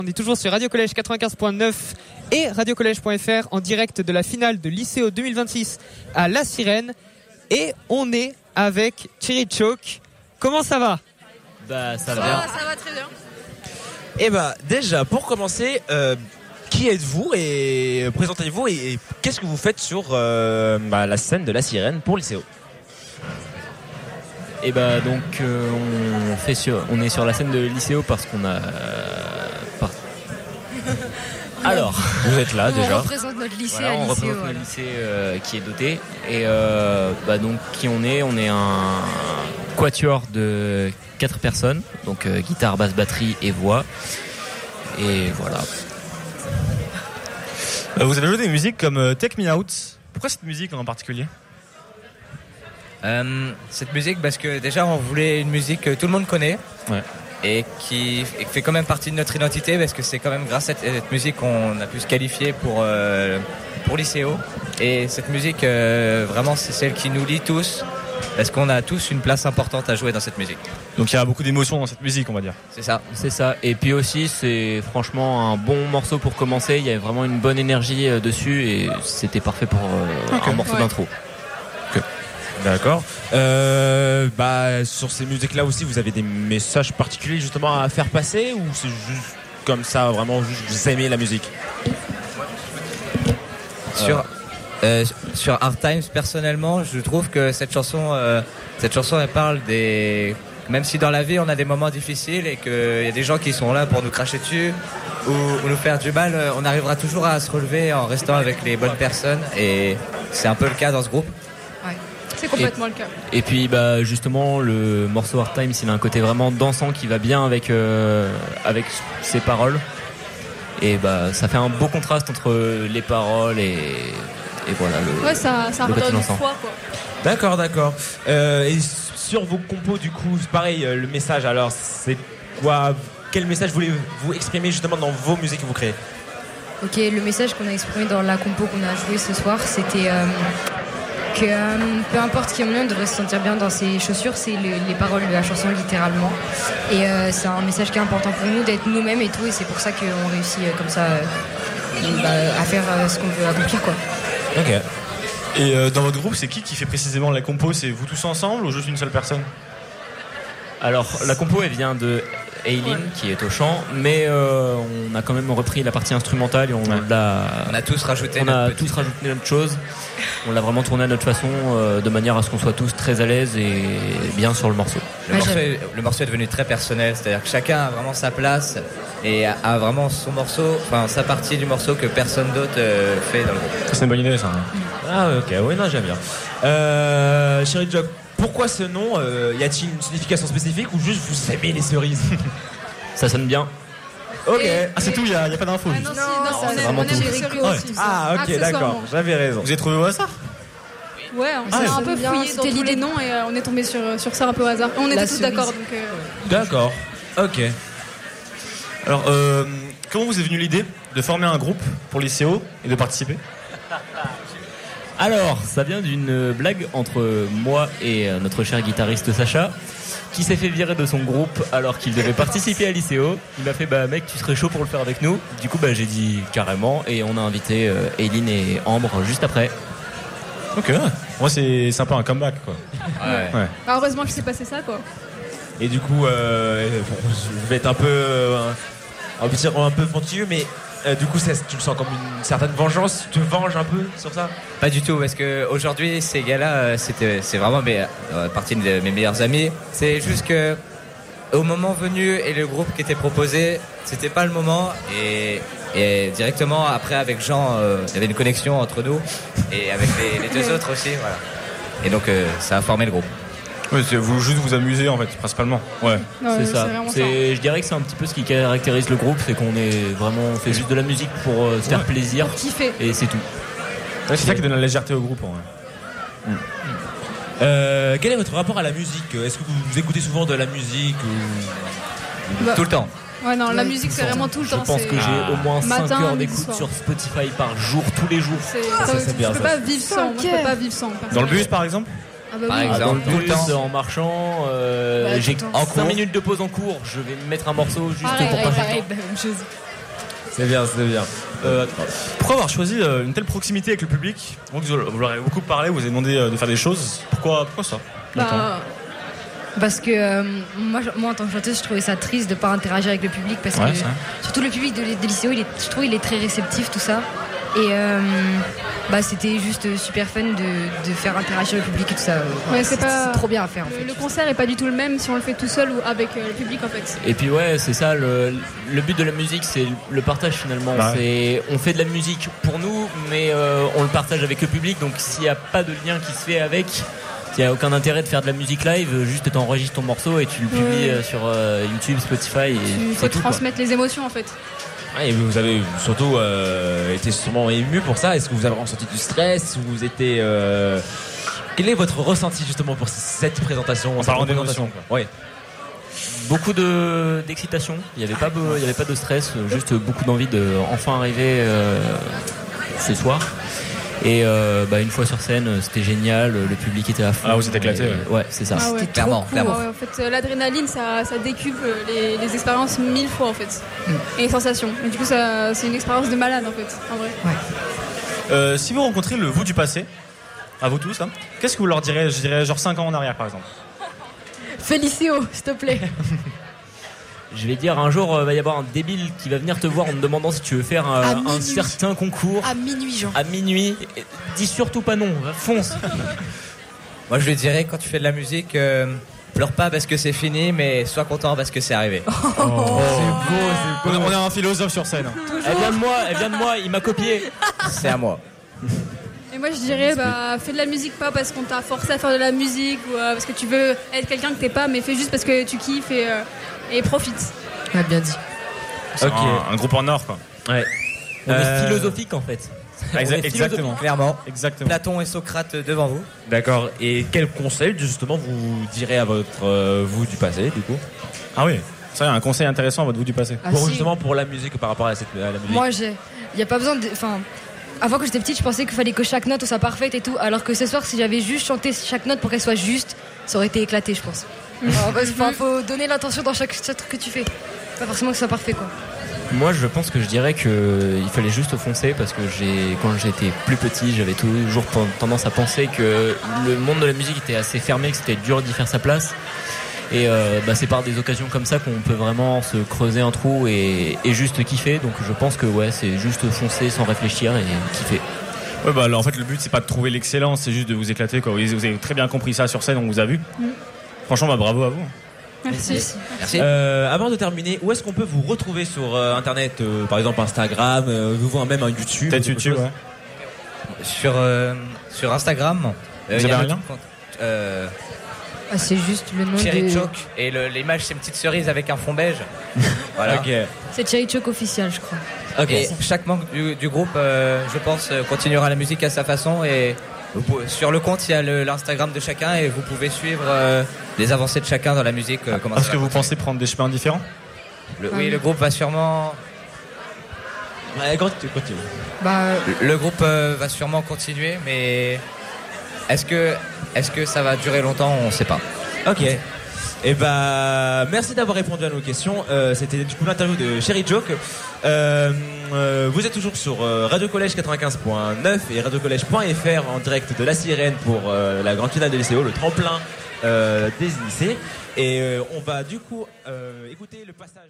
On est toujours sur Radio Collège 95.9 et radiocollège.fr en direct de la finale de Lycéo 2026 à La Sirène. Et on est avec Thierry Choc. Comment ça va ? Bah ça va bien. Ça va très bien. Et bah déjà pour commencer, qui êtes-vous et présentez-vous et qu'est-ce que vous faites sur la scène de La Sirène pour Lycéo ? Et bah donc on est sur la scène de Lycéo parce qu'on a Alors, vous êtes là déjà. On représente notre lycée voilà, à on Lycéo. représente le lycée qui est doté. Et donc qui on est un quatuor de 4 personnes, donc guitare, basse, batterie et voix. Et voilà. Vous avez joué des musiques comme Take Me Out. Pourquoi cette musique en particulier ? Cette musique parce que déjà on voulait une musique que tout le monde connaît. Ouais. Et qui fait quand même partie de notre identité parce que c'est quand même grâce à cette musique qu'on a pu se qualifier pour Lycéo. Et cette musique, vraiment, c'est celle qui nous lie tous parce qu'on a tous une place importante à jouer dans cette musique. Donc il y a beaucoup d'émotions dans cette musique, on va dire. C'est ça. C'est ça. Et puis aussi, c'est franchement un bon morceau pour commencer. Il y a vraiment une bonne énergie dessus et c'était parfait pour un morceau d'intro. D'accord. Sur ces musiques-là aussi, vous avez des messages particuliers justement à faire passer ou c'est juste comme ça, vraiment juste vous aimez la musique ? Sur Hard Times, personnellement, je trouve que cette chanson, elle parle des... Même si dans la vie on a des moments difficiles et qu'il y a des gens qui sont là pour nous cracher dessus ou nous faire du mal, on arrivera toujours à se relever en restant avec les bonnes personnes et c'est un peu le cas dans ce groupe. C'est complètement le cas. Et puis justement le morceau Hard Times, il a un côté vraiment dansant qui va bien avec ses paroles. Et ça fait un beau contraste entre les paroles et voilà ça le côté redonne dansant. foi quoi. D'accord. Et sur vos compos du coup, c'est pareil, le message alors c'est quoi ? Quel message voulez-vous exprimer justement dans vos musiques que vous créez ? Ok, le message qu'on a exprimé dans la compo qu'on a joué ce soir, c'était que peu importe qui on est, on devrait se sentir bien dans ses chaussures. C'est les paroles de la chanson littéralement. Et c'est un message qui est important pour nous d'être nous-mêmes et tout. Et c'est pour ça qu'on réussit comme ça à faire ce qu'on veut accomplir quoi. Ok. Et dans votre groupe, c'est qui fait précisément la compo ? C'est vous tous ensemble ou juste une seule personne ? Alors la compo elle vient de Eileen qui est au chant, mais on a quand même repris la partie instrumentale et on a tous rajouté notre chose. On l'a vraiment tourné à notre façon de manière à ce qu'on soit tous très à l'aise et bien sur le morceau. Le morceau est devenu très personnel, c'est-à-dire que chacun a vraiment sa place et a vraiment son morceau, enfin sa partie du morceau que personne d'autre fait dans le groupe. C'est une bonne idée ça. Ah ok, oui non j'aime bien. Chérie Jock, pourquoi ce nom ? Y a-t-il une signification spécifique ou juste vous aimez les cerises ? Ça sonne bien. Ok. C'est tout, y a pas d'infos. Non, c'est vraiment tout. Ah ok d'accord, j'avais raison. Vous avez trouvé au hasard ? Ouais, on s'est un peu fouillé dans tous les noms et on est tombé sur ça un peu au hasard. On était tous d'accord donc. D'accord. Ok. Alors, comment vous est venue l'idée de former un groupe pour Lycéo et de participer ? Alors, ça vient d'une blague entre moi et notre cher guitariste Sacha, qui s'est fait virer de son groupe alors qu'il devait participer à Lycéo. Il m'a fait mec, tu serais chaud pour le faire avec nous ? Du coup j'ai dit carrément et on a invité Eileen et Ambre juste après. Ok, moi c'est un peu un comeback quoi. Ouais. Heureusement qu'il s'est passé ça quoi. Et du coup, je vais être un peu pointilleux, mais du coup, tu le sens comme une certaine vengeance. Tu te venges un peu sur ça ? Pas du tout, parce que aujourd'hui ces gars-là, c'est vraiment partie de mes meilleurs amis. C'est juste que au moment venu et le groupe qui était proposé, c'était pas le moment et directement après avec Jean, il y avait une connexion entre nous et avec les deux autres aussi, voilà. Et donc ça a formé le groupe. Ouais, c'est vous amuser en fait, principalement. Ouais. Non, c'est ça. Vraiment je dirais que c'est un petit peu ce qui caractérise le groupe, c'est qu'on fait juste de la musique pour se faire plaisir. Pour kiffer. Et c'est tout. Ouais, c'est ça qui donne la légèreté au groupe. Ouais. Quel est votre rapport à la musique ? Est-ce que vous écoutez souvent de la musique ou... Tout le temps. Ouais, non, la musique c'est vraiment tout le temps. Je pense que j'ai au moins 5 matin, heures midi, d'écoute soir. sur Spotify par jour, tous les jours. c'est bien, Je peux ça. pas vivre sans. Moi, je peux pas vivre sans. Dans le bus par exemple ? Ah bah Par oui. exemple. Dans le tout le bus, temps. en marchant, tout j'ai le temps. 5 minutes de pause en cours, je vais me mettre un morceau juste pour Pareil, passer le temps. la même chose. C'est bien. Pourquoi avoir choisi une telle proximité avec le public? Vous leur avez beaucoup parlé, vous avez demandé de faire des choses. Pourquoi ça? Parce que moi en tant que chanteuse je trouvais ça triste de pas interagir avec le public parce que surtout le public de lycéo je trouve il est très réceptif tout ça et c'était juste super fun de faire interagir le public et tout ça. C'est trop bien à faire en fait. Le concert est pas du tout le même si on le fait tout seul ou avec le public en fait. Et puis c'est ça le but de la musique, c'est le partage finalement. On fait de la musique pour nous mais on le partage avec le public, donc s'il n'y a pas de lien qui se fait avec, il n'y a aucun intérêt de faire de la musique live, juste t'enregistres ton morceau et tu le publies sur YouTube, Spotify. Il faut transmettre les émotions en fait. Et vous avez surtout été sûrement ému pour ça. Est-ce que vous avez ressenti du stress ou vous étiez quel est votre ressenti justement pour cette présentation? En parlant d'émotion. Oui. Beaucoup d'excitation. Il n'y avait pas de stress, juste beaucoup d'envie de enfin arriver ce soir. Et une fois sur scène, c'était génial, le public était à fond. Ah, vous êtes éclaté. Ouais, c'est ça. Ah ouais. C'était clairement. cool, en fait, l'adrénaline, ça décuple les expériences 1000 fois en fait. Et les sensations. Et du coup, c'est une expérience de malade en fait, en vrai. Ouais. Si vous rencontrez le vous du passé, à vous tous, qu'est-ce que vous leur direz? Je dirais genre 5 ans en arrière par exemple. Fais lycéo, s'il te plaît. Je vais dire, un jour, va y avoir un débile qui va venir te voir en te demandant si tu veux faire un certain concours. À minuit, Jean. À minuit. Dis surtout pas non, fonce. Moi, je lui dirais, quand tu fais de la musique, pleure pas parce que c'est fini, mais sois content parce que c'est arrivé. C'est beau. On a un philosophe sur scène. Elle vient de moi, il m'a copié. C'est à moi. Et moi je dirais fais de la musique pas parce qu'on t'a forcé à faire de la musique ou parce que tu veux être quelqu'un que t'es pas, mais fais juste parce que tu kiffes et profite. Ouais, bien dit. C'est un groupe en or quoi. Ouais. On est philosophique en fait. Exactement. Clairement. Exactement. Platon et Socrate devant vous. D'accord. Et quel conseil justement vous direz à votre vous du passé du coup? Ah oui. Ça, il y a un conseil intéressant à votre vous du passé. Justement pour la musique par rapport à la musique. Moi il y a pas besoin de avant que j'étais petite, je pensais qu'il fallait que chaque note soit parfaite et tout, alors que ce soir, si j'avais juste chanté chaque note pour qu'elle soit juste, ça aurait été éclaté, je pense. Faut donner l'intention dans chaque truc que tu fais. Pas forcément que ce soit parfait, quoi. Moi, je pense que je dirais qu'il fallait juste foncer parce que quand j'étais plus petit, j'avais toujours tendance à penser que le monde de la musique était assez fermé, que c'était dur d'y faire sa place. Et c'est par des occasions comme ça qu'on peut vraiment se creuser un trou et juste kiffer. Donc je pense que c'est juste foncer sans réfléchir et kiffer. Ouais, en fait le but c'est pas de trouver l'excellence, c'est juste de vous éclater quoi. Vous avez très bien compris ça sur scène, on vous a vu. Franchement bravo à vous. Merci. Avant de terminer, où est-ce qu'on peut vous retrouver sur internet, par exemple Instagram, même un YouTube? Peut-être YouTube, ouais. Sur Instagram. Vous avez un lien? C'est juste le nom Cherry Choke et l'image c'est une petite cerise avec un fond beige. Voilà. Okay. C'est Cherry Choke officiel, je crois. Et chaque membre du groupe, je pense, continuera la musique à sa façon et sur le compte il y a l'Instagram de chacun et vous pouvez suivre les avancées de chacun dans la musique. Est-ce que vous pensez prendre des chemins différents? Le groupe va sûrement. Continue. Le groupe va sûrement continuer, mais est-ce que ça va durer longtemps? On ne sait pas. Ok. Et merci d'avoir répondu à nos questions. C'était du coup l'interview de Cherry Choke. Vous êtes toujours sur Radio Collège 95.9 et radiocollège.fr en direct de la Sirène pour la grande finale de lycéo, le tremplin des lycées. Et on va du coup écouter le passage.